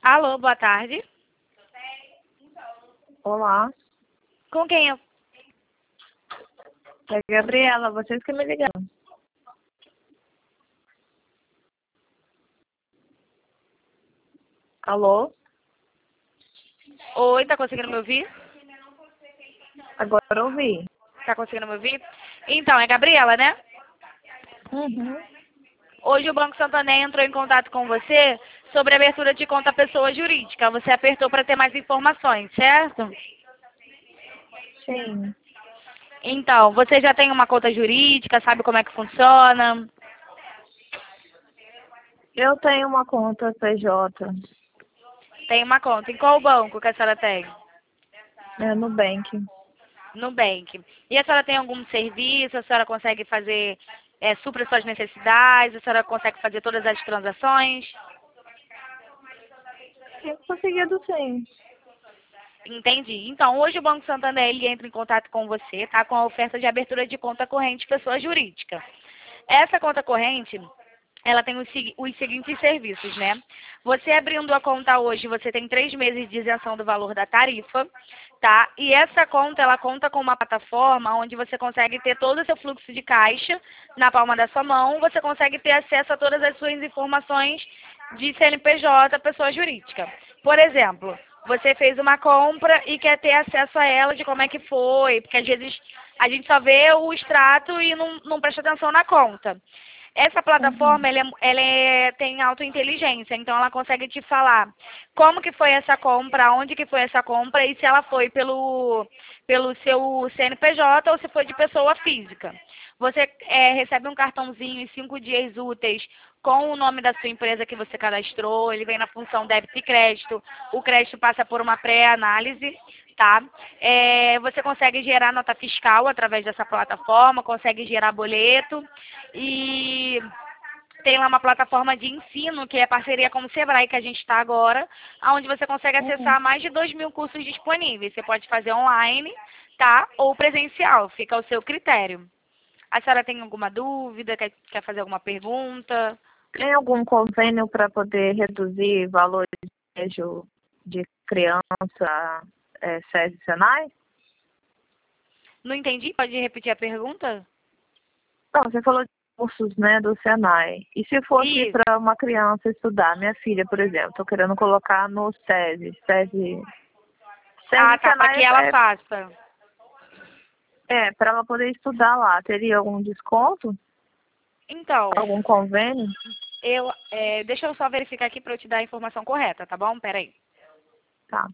Alô, boa tarde. Olá, Com quem eu... é Gabriela, vocês que me ligaram. Alô? Oi, tá conseguindo me ouvir? Agora eu ouvi. Tá conseguindo me ouvir? Então, é Gabriela, né? Uhum. Hoje o Banco Santander entrou em contato com você sobre a abertura de conta pessoa jurídica. Você apertou para ter mais informações, certo? Sim, Então, você já tem uma conta jurídica, sabe como é que funciona? eu tenho uma conta PJ, Tem uma conta. Em qual banco que a senhora tem? Nubank. Nubank. E a senhora tem algum serviço? A senhora consegue fazer, supra suas necessidades? A senhora consegue fazer todas as transações? Tinha conseguido sim. Entendi. Então, hoje o Banco Santander ele entra em contato com você, tá? Com a oferta de abertura de conta corrente pessoa jurídica. Essa conta corrente, ela tem os seguintes serviços, né? Você abrindo a conta hoje, você tem 3 meses de isenção do valor da tarifa, tá? E essa conta, ela conta com uma plataforma onde você consegue ter todo o seu fluxo de caixa na palma da sua mão, você consegue ter acesso a todas as suas informações de CNPJ, pessoa jurídica. Por exemplo, você fez uma compra e quer ter acesso a ela de como é que foi, porque às vezes a gente só vê o extrato e não presta atenção na conta. Essa Uhum. plataforma, tem autointeligência, então ela consegue te falar como que foi essa compra, onde que foi essa compra e se ela foi pelo seu CNPJ ou se foi de pessoa física. Você recebe um cartãozinho em 5 dias úteis com o nome da sua empresa que você cadastrou, ele vem na função débito e crédito, o crédito passa por uma pré-análise, tá? Você consegue gerar nota fiscal através dessa plataforma, consegue gerar boleto e tem lá uma plataforma de ensino, que é parceria com o Sebrae, que a gente está agora, onde você consegue Uhum. acessar mais de 2.000 cursos disponíveis. Você pode fazer online, tá? Ou presencial, fica ao seu critério. A senhora tem alguma dúvida, quer fazer alguma pergunta? Tem algum convênio para poder reduzir valores de colégio de criança, SESI Senai? Não entendi, pode repetir a pergunta? Não, você falou de cursos, né, do Senai. E se fosse Isso. para uma criança estudar, minha filha, por exemplo, estou querendo colocar no SESI Ah, tá, para Senai que ela faça. para ela poder estudar lá. Teria algum desconto? Então, Algum convênio? deixa eu só verificar aqui para eu te dar a informação correta, tá bom? Peraí. Tá.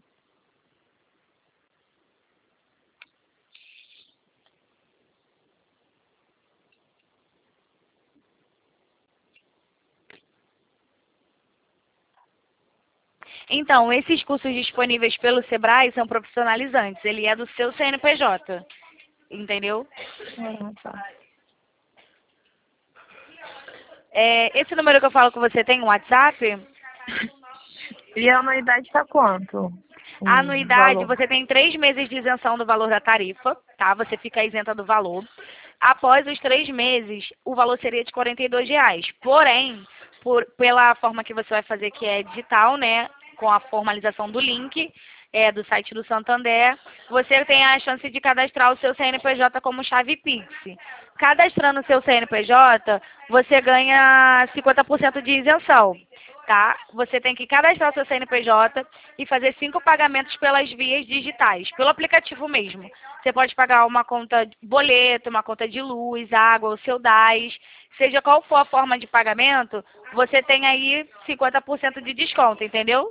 Então, esses cursos disponíveis pelo Sebrae são profissionalizantes. Ele é do seu CNPJ, entendeu? Tá. Esse número que eu falo com você tem um WhatsApp? E a anuidade está quanto? A O anuidade, valor? você tem 3 meses de isenção do valor da tarifa, tá? Você fica isenta do valor. Após os 3 meses, o valor seria de R$ 42. Porém, pela forma que você vai fazer, que é digital, né? Com a formalização do link do site do Santander, você tem a chance de cadastrar o seu CNPJ como chave Pix. Cadastrando o seu CNPJ, você ganha 50% de isenção, tá? Você tem que cadastrar o seu CNPJ e fazer 5 pagamentos pelas vias digitais, pelo aplicativo mesmo. Você pode pagar uma conta de boleto, uma conta de luz, água, o seu DAS, seja qual for a forma de pagamento, você tem aí 50% de desconto, entendeu?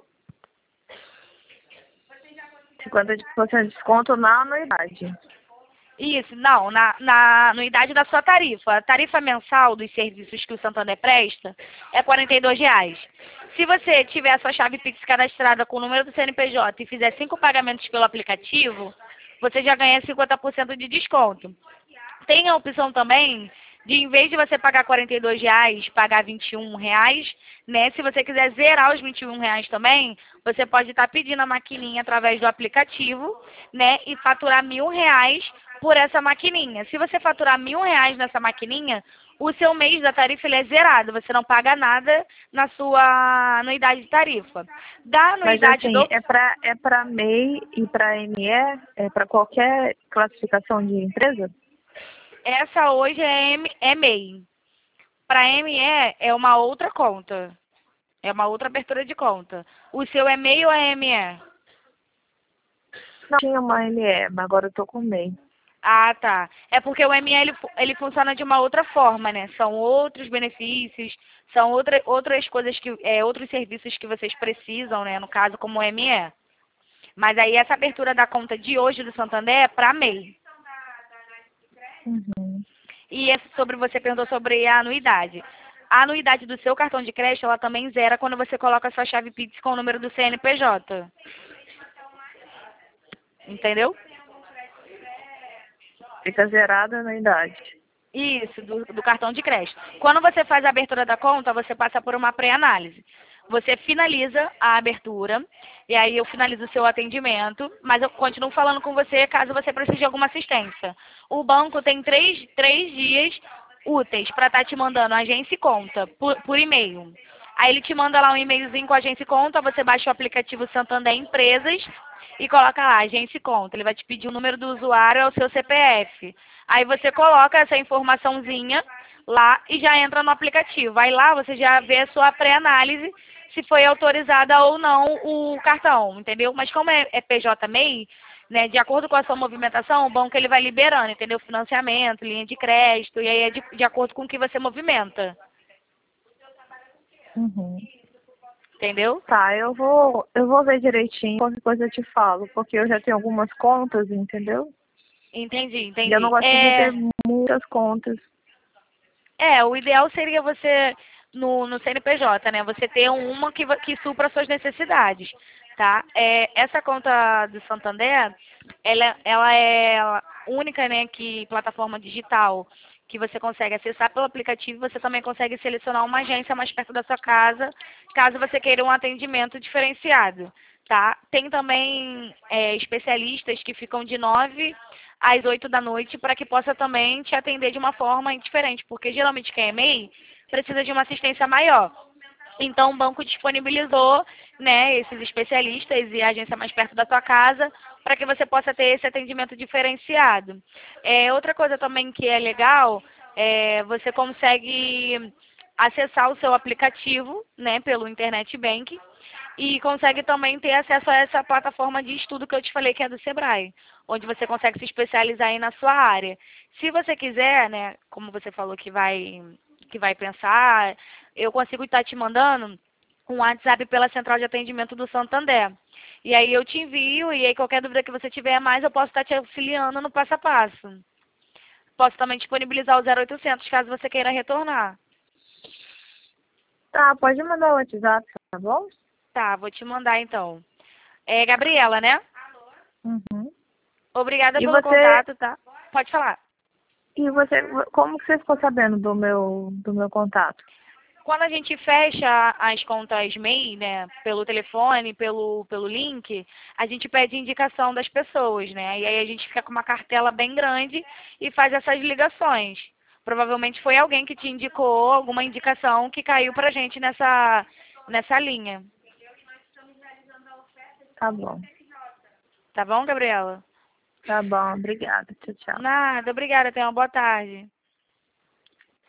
50% de desconto na anuidade. Isso, não, na anuidade da sua tarifa. A tarifa mensal dos serviços que o Santander presta é R$ 42. Se você tiver a sua chave Pix cadastrada com o número do CNPJ e fizer 5 pagamentos pelo aplicativo, você já ganha 50% de desconto. Tem a opção também de, em vez de você pagar R$ 42, pagar R$ 21, né? Se você quiser zerar os R$ 21 também, você pode estar pedindo a maquininha através do aplicativo, né? E faturar R$ 1.000 por essa maquininha. Se você faturar R$ 1.000 nessa maquininha, O seu mês da tarifa ele é zerado, você não paga nada na sua anuidade de tarifa. Da Mas anuidade assim, do... é para MEI e para ME? É para qualquer classificação de empresa? Essa hoje é MEI. Para ME é uma outra conta. É uma outra abertura de conta. O seu é MEI ou é ME? Não tinha uma ME, mas agora eu tô com MEI. Ah, tá. É porque o ME ele funciona de uma outra forma, né? São outros benefícios, são outras coisas outros serviços que vocês precisam, né? No caso, como o ME. Mas aí essa abertura da conta de hoje do Santander é para MEI. Uhum. E sobre você perguntou sobre a anuidade. A anuidade do seu cartão de crédito, ela também zera quando você coloca a sua chave Pix com o número do CNPJ. Entendeu? Fica zerada a anuidade. Isso, do cartão de crédito. Quando você faz a abertura da conta, você passa por uma pré-análise. Você finaliza a abertura, e aí eu finalizo o seu atendimento, mas eu continuo falando com você caso você precise de alguma assistência. O banco tem três dias úteis para estar te mandando agência e conta por e-mail. Aí ele te manda lá um e-mailzinho com agência e conta, você baixa o aplicativo Santander Empresas e coloca lá, agência e conta. Ele vai te pedir o número do usuário, é o seu CPF. Aí você coloca essa informaçãozinha lá e já entra no aplicativo. Aí lá você já vê a sua pré-análise se foi autorizada ou não o cartão, entendeu? Mas como é PJ MEI, né, de acordo com a sua movimentação, o banco ele vai liberando, entendeu? Financiamento, linha de crédito, e aí é de acordo com o que você movimenta, Uhum. entendeu? Tá, eu vou ver direitinho, qualquer coisa eu te falo, porque eu já tenho algumas contas, entendeu? Entendi, E eu não entendi. gosto de ter muitas contas. O ideal seria você, no CNPJ, né? Você ter uma que supra as suas necessidades, tá? Essa conta do Santander, ela é única, né? Que plataforma digital que você consegue acessar pelo aplicativo. Você também consegue selecionar uma agência mais perto da sua casa, caso você queira um atendimento diferenciado, tá? Tem também especialistas que ficam de 9 às 8 da noite para que possa também te atender de uma forma diferente, porque geralmente quem é MEI precisa de uma assistência maior. Então o banco disponibilizou, né, esses especialistas e a agência mais perto da tua casa para que você possa ter esse atendimento diferenciado. Outra coisa também que é legal, você consegue acessar o seu aplicativo, né, pelo Internet Bank e consegue também ter acesso a essa plataforma de estudo que eu te falei que é do Sebrae, onde você consegue se especializar aí na sua área. Se você quiser, né, como você falou que vai pensar, eu consigo estar te mandando um WhatsApp pela central de atendimento do Santander. E aí eu te envio, e aí qualquer dúvida que você tiver mais, eu posso estar te auxiliando no passo a passo. Posso também disponibilizar o 0800, caso você queira retornar. Tá, pode mandar o WhatsApp, tá bom? Tá, vou te mandar então. É Gabriela, né? Uhum. Obrigada E pelo você, contato, tá? Pode falar. e você, como que você ficou sabendo do meu contato? Quando a gente fecha as contas MEI, né, pelo telefone, pelo link, a gente pede indicação das pessoas, né? E aí a gente fica com uma cartela bem grande e faz essas ligações. Provavelmente foi alguém que te indicou alguma indicação que caiu pra gente nessa linha. Tá bom. Tá bom, Gabriela? Tá bom, obrigada. Tchau, tchau. Nada, obrigada. Tenha uma boa tarde.